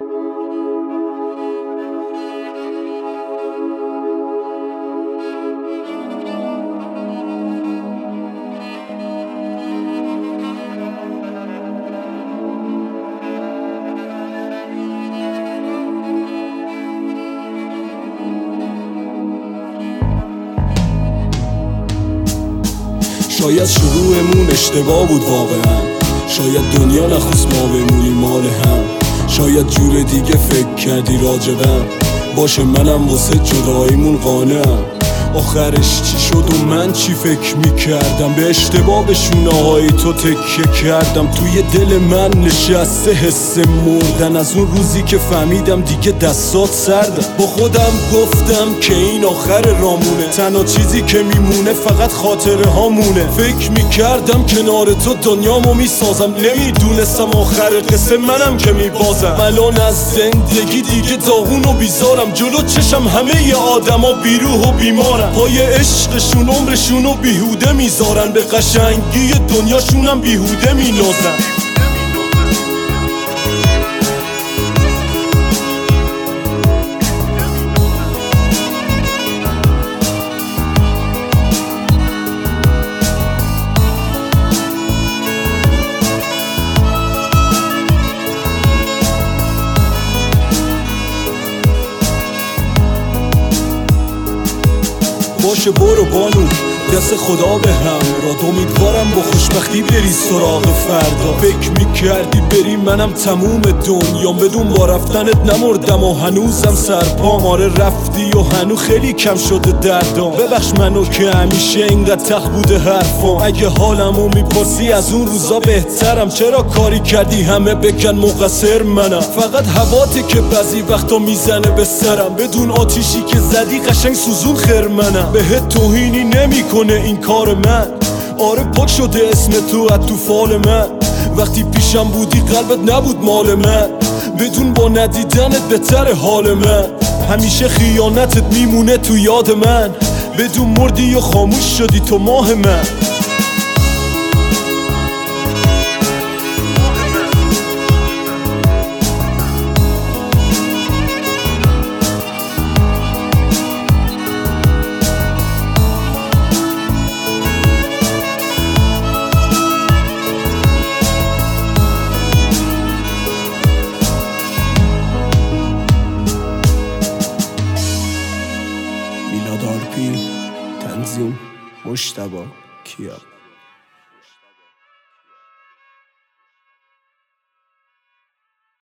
شاید شروعمون اشتباه بود واقعا، شاید دنیا نخواست ما بمونیم مال هم، شاید جور دیگه فکر کردی راجبم، باشه منم واسه جداییمون قانعم. آخرش چی شد و من چی فکر میکردم؟ به اشتباه به شونه‌های تو تکیه کردم. توی دل من نشسته حس مردن از اون روزی که فهمیدم دیگه دستات سردم. با خودم گفتم که این آخر رامونه، تنها چیزی که میمونه فقط خاطره هامونه. فکر میکردم کنار تو دنیامو میسازم، نمیدونستم آخر قصه منم که میبازم. الان از زندگی دیگه داغون و بیزارم، جلو چشم همه ی آدما بیروح و بیمارم. پای عشقشون عمرشونو بیهوده میذارن، به قشنگی دنیاشونم بیهوده مینازن. باشه برو بانو، دست خدا به هم راد، امیدوارم با خوشبختی بری سراغ فردا. فکر میکردی بری منم تموم دنیام، بدون با رفتنت نمردم و هنوزم سرپام. آره رفتی و هنو خیلی کم شده دردام، ببخش منو که همیشه اینقدر تخ بوده حرفام. اگه حالمو میپرسی از اون روزا بهترم، چرا کاری کردی همه بگن مقصر منم؟ فقط هواته که بعضی وقتا میزنه به سرم، بدون آتیشی که زدی قشنگ سوزون خرمنم. بهت توهینی نمیکنه این کار من، آره پاک شده اسم تو از تو فال من. وقتی پیشم بودی قلبت نبود مال من، بدون با ندیدنت بهتر حال من. همیشه خیانتت میمونه تو یاد من، بدون مردی و خاموش شدی تو ماه من. تنظیم مجتبی کیا.